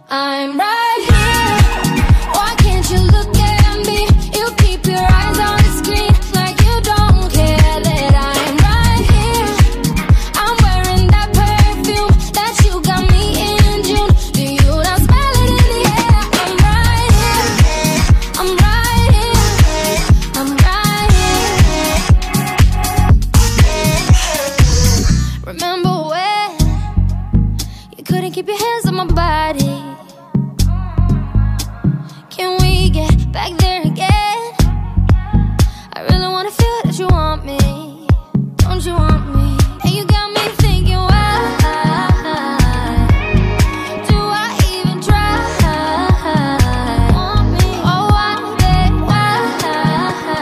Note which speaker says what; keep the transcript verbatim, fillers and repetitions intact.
Speaker 1: I'm right here. Why can't you look at me? You keep your eyes on the screen like you don't care that I'm right here. I'm wearing that perfume that you got me in June. Do you not smell it in the air? I'm right here. I'm right here. I'm right here. Remember when you couldn't keep your hands on my body? Can we get back there again? I really wanna feel that you want me. Don't you want me?